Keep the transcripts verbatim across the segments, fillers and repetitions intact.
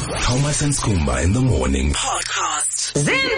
Thomas and Skumba in the morning. Podcast.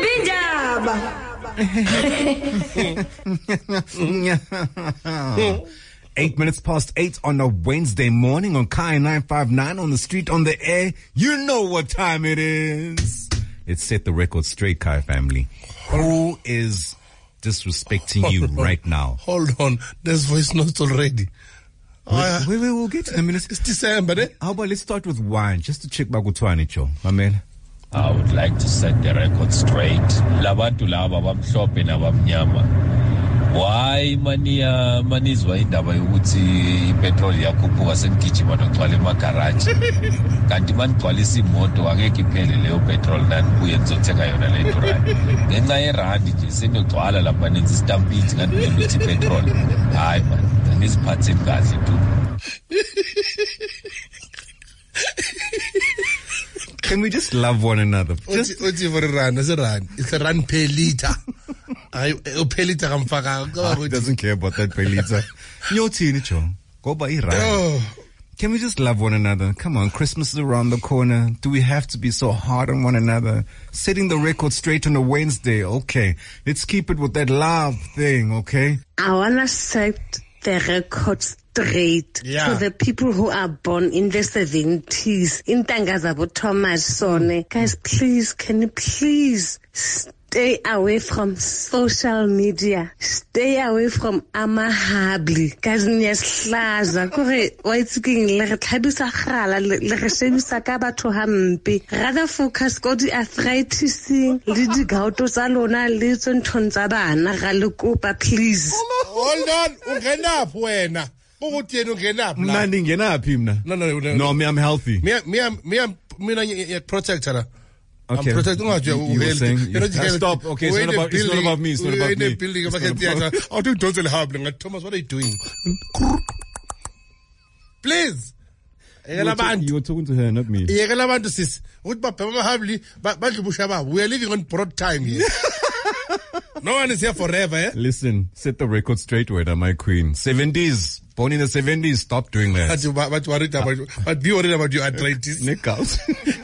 Zimbinjaba. Eight minutes past eight on a Wednesday morning on Kai nine five nine on the street, on the air. You know what time it is. It's Set the Record Straight, Kai family. Who is disrespecting hold you on. right now? Hold on. There's voice notes already. Wait, uh, wait, wait, we'll get to the minutes. It's December, eh? How about let's start with wine, just to check Bagutwani, Cho. Amen. I would like to set the record straight. Labantu laba bamhlophe nabamnyama. Why mania manizwa indaba yokuthi ipetrol yakhuphuka senigijima nogcwala emagaraji. Kanti manigcwalisa imoto angeke iphele leyo petrol nanibuye nizothenga yona le rand. Ngenxa yerandi nje senogcwala lapha nenza istampiti kanti ngithi petrol. Hayi man, niziphathe kahle tu. Can we just love one another? Just what you for a run? It's a run. It's a run per liter. I per liter I'm fucking. Doesn't care about that per liter. Yo, Tinicho, go by run. Can we just love one another? Come on, Christmas is around the corner. Do we have to be so hard on one another? Setting the record straight on a Wednesday, okay. Let's keep it with that love thing, okay? I wanna set the record straight yeah. to the people who are born in the seventies. In Tangazabo Thomas Sone. Guys, please, can you please stay away from social media. Stay away from Amahabli. Guys, nyaslaza. Kore, waitsuking, le tabisa khala, le shebisa ka batho hampe. Rather focus go the arthritis, le di gauto tsa lona, le tsontho tsa bana, ga le kopa, please. Hold on, ungenaphi wena? Ukutheni ungenaphi la? Mna ndingenaphi mna? No, no, no. No, me I'm healthy. Me me me mina protector. Okay. I'm protecting you. You were saying, you uh, stop. Okay, it's not about, it's not about me. It's not about me. It's not about me. I'll do don't help. Thomas, what are you doing? Please. You were, t- you were talking to her, not me. We are living on broad time here. No one is here forever, eh? Listen, set the record straight, Weda, my queen. seventies. Born in the seventies, stop doing that. But, but, worried about, but be worried about your arthritis. Nick out.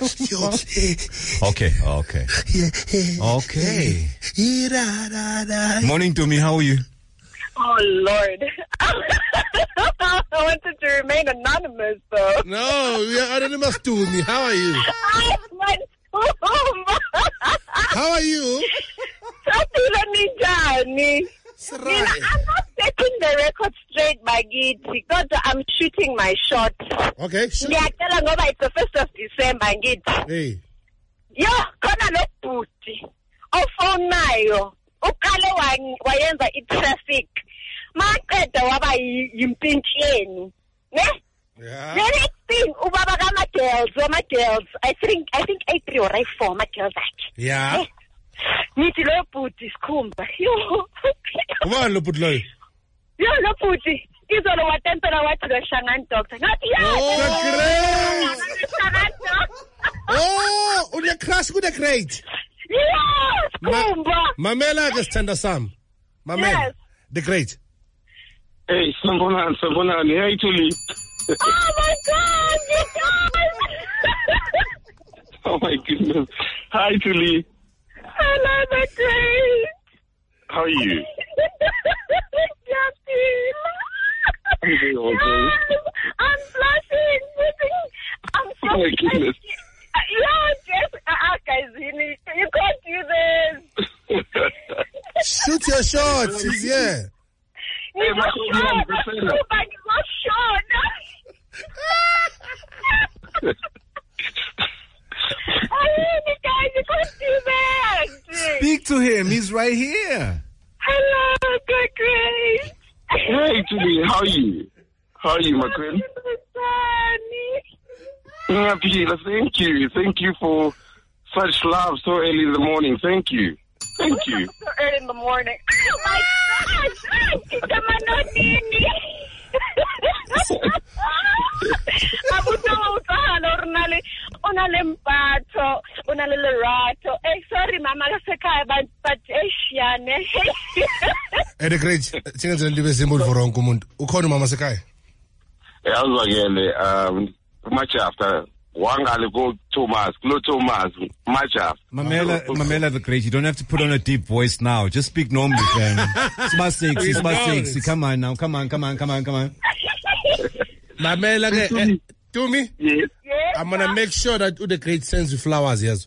Okay, okay. Okay. Morning to me, how are you? Oh, Lord. I wanted to remain anonymous, though. No, we are anonymous to me. How are you? How are you? Right. I'm not setting the record straight, Maggie, because I'm shooting my shot. Okay, shoot. Yeah, tell her it's the first of December, Maggie. Hey. Yo, kona lo puti. Ofona nayo. Ukale wayenza i-traffic. Maqeda waba yimpintshi yenu. Ne? Yeah. The next thing, ubaba kama girls, wama girls. I think I think A three or A four, my girls act. Yeah. Ne? Nithi lo puti Skumba. Yo. Ubani lo puti loyo? Yo lo puti. Izolo watempela wathi lo Shangan doctor. Not yet. Oh, great. Oh, une crash with a crate. Yes, Skumba. Mamela ke sithanda sam. Mamela. Yes. The great. Hey, Sambonani, Sambonani, hey Tuli. Oh my God, you guys. Oh my goodness. Hi Tuli. Hello, the great. How are you? Yes, I'm blushing. I'm so Oh my goodness. Yeah, yes, uh, guys, you can't do this. Shoot your shots. He's here. Hey, You're my not God, sure. man, That's Priscilla. too bad. You're not sure. I really, guys, you can't do that. Speak to him. He's right here. Hello, good Grace. Hey Tuli, how are you? How are you, my queen? Yeah, Pila, thank you. Thank you for such love so early in the morning. Thank you. Thank you. So early in the morning. Oh my God! Kita manonini. Abutanga utahalo ornale onale mpatho onale lerato. Eh sorry mama kasekhaya but but Asiane. Eh the great. Singenze libe simple for wrong umuntu. Ukhona mama sekhaya? Yeah, I was like, um much after Wangale go Thomas, Glo Thomas, Macha. Mamela, Mamela the Great, you don't have to put on a deep voice now. Just speak normally, fam. It's about sexy, it's about sexy. Come on now, come on, come on, come on, come on. Mamela, eh, to me? Yes. Yes. I'm gonna make sure that the Great sends you flowers, yes.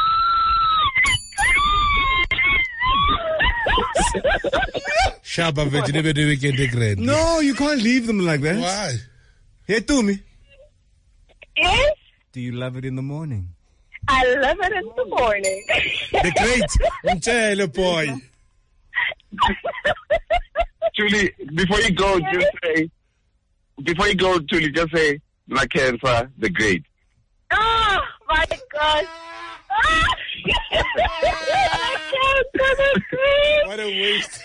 Shaba vegetable the weekend Great. No, you can't leave them like that. Why? Here, to me. Yes. Do you love it in the morning? I love it in the morning. The Great, Mchele boy. Julie, before you go, just say, before you go, Julie, just say, La Cancer, the Great. Oh, my God. Oh. What a waste.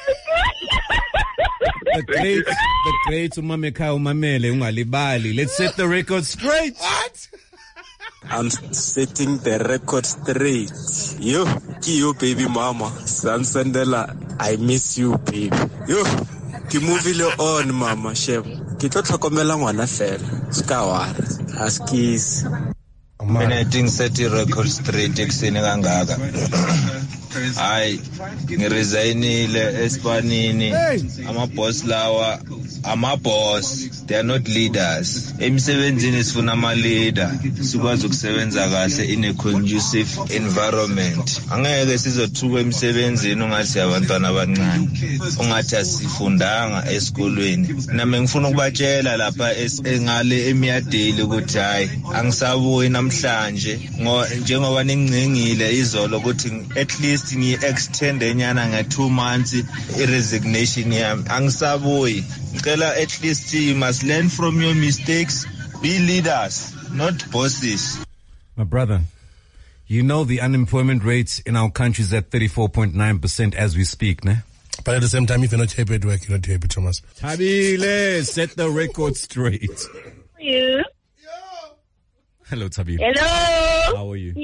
The Great, the Great, umameka umamele ungalibali. Let's set the record straight. What? I'm setting the record straight. Yo, you baby mama. Sansandela, I miss you, baby. Yo, ki movie le on mama, shem. Ki tlo tlhokomela ngwana fela. Ska wara. Askis. Mina I think set the record straight ekseni kangaka. Hayi, ngiresignile Espanini. Ama boss lawa, ama boss, they are not leaders. Emsebenzini sifuna ama leader. Sikwazi ukusebenza kahle in a conducive environment. Angeke sizothuka emsebenzini ungathi abantwana abancane. Ungathi asifundanga esikolweni. Nami ngifuna ukubatshela lapha engale emiyadeli ukuthi hayi, angisabuyi namhlanje njengoba ningcengile izolo ukuthi at least ni extend enyana nga two months i-resignation yami angisabuyi ngicela at least you must learn from your mistakes, be leaders, not bosses. My brother, you know the unemployment rate in our country is at thirty-four point nine percent as we speak, ne? But at the same time, if you're not happy at work, you're not happy, Thomas. Tabile, set the record straight. You. Hello, Tabile. Hello. How are you?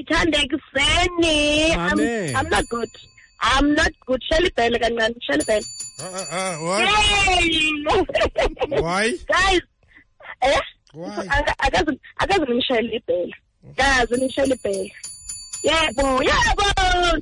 I'm, I'm not good. I'm not good. Shelly Bell, Shelly Bell. Uh, uh, uh, what? Yay! Why? Guys, eh? Why? I, I doesn't, I doesn't Shelly Bell. Guys, I'm Shelly Bell. Yeah, boo, yeah, boo.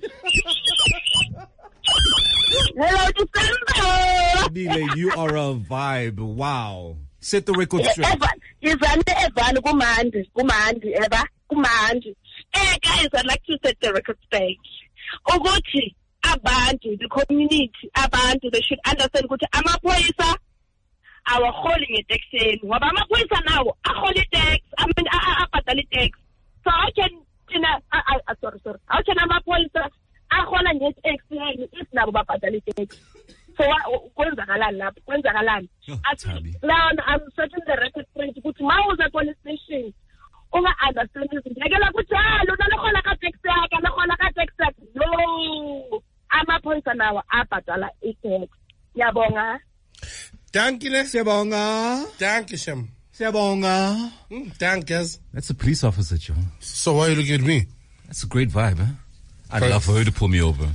Hello, December. Tabile, you are a vibe. Wow. Set the record straight. Evan, Evan, Evan, Kumandi, Kumandi, Eva, Kumandi. Hey guys, I'd like to set the record straight. Ukuthi, abantu, the community, abantu, they should understand ukuthi amaphoyisa awaholing etaxeni. Ngoba amaphoyisa nawo ahole tax, I mean, abhadala tax. So how can, you know, I, I, sorry, sorry. How can amaphoyisa ahola nge-taxeni if nabo babhadala tax? So kwenzakalani lapho? Kwenzakalani? Now I'm setting the record straight ukuthi mawuza police station unga understand izinto. Ngeke ukuthi ah lona lokhona ka tax yakhe, lokhona ka tax yakhe. No. Amaphoyisa nawo abhadala i-tax. Siyabonga. Danke le. Siyabonga. Danke Shem. Siyabonga. Dankes. That's a police officer, Joe. So why are you looking at me? That's a great vibe, huh? I'd love for her to pull me over.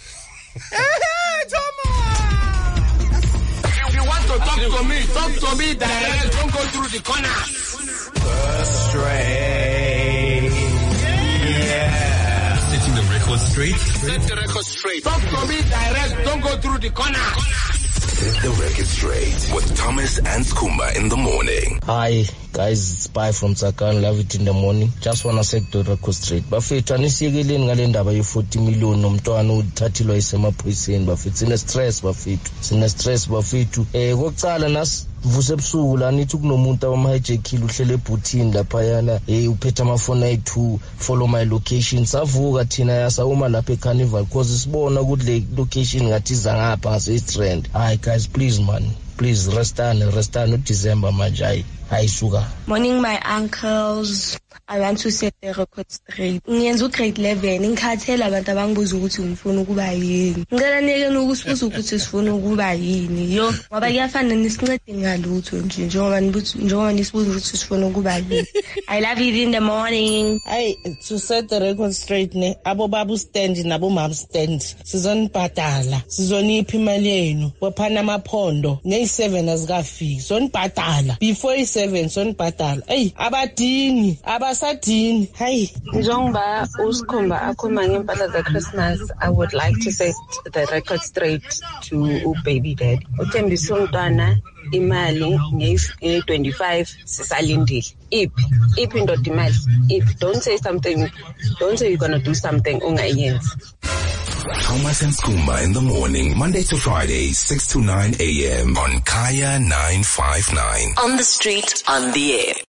Talk to me, talk to me direct, don't go through the corner. First straight. Yeah. Setting the record straight. Set the record straight. Talk to me direct, don't go through the corner. Set the record straight with Thomas and Skumba in the morning. Hi guys, it's Spy from Tsakan. Love it in the morning. Just wanna set the record straight. Bafethu anisiyekeleni ngale ndaba ye forty million nomntwana uthathilwa isemaphoyiseni bafethu. Sine stress bafethu. Sine stress bafethu. Eh kokucala nas vuse ebusuku la nithi kunomuntu abamhijackile uhlele ebhuthini lapha yana hey uphethe amafoni ayithu follow my location. Savuka thina yasawuma lapha eCarnival because sibona ukuthi le location ngathi iza ngapha ngase trend. Hi guys, please man, please restane restane uDecember manje hayi hayisuka. Morning my uncles, I want to set the record straight. Ngiyenza ugrade eleven ngikhathela abantu abangibuza ukuthi ngifuna ukuba yini. Ngicela neke nokusibuza ukuthi sifuna ukuba yini. Yo, ngoba kuyafana nisincede ngalutho nje njengoba nibuthi njengoba nisibuza ukuthi sifuna ukuba yini. I love you in the morning. Hey, to set the record straight ne abo babu stand nabo mom stand. Sizonibhadala, sizonipha imali yenu. Waphana amaphondo. Ne i-seven azikafiki sonibhadala before i-seven sonibhadala eyi abadini abasadini hayi njengoba uSkhumba akhuluma ngempahla za-Christmas, I would like to set the record straight to ubaby daddy. Uthembisa umntwana imali nge-twenty-five sisalindile. Iphi iphi indoda imali iphi. Don't say something, don't say you're gonna do something ungayenzi. Thomas and Skuma in the morning, Monday to Friday, six to nine a.m. on Kaya nine five nine. On the street, on the air.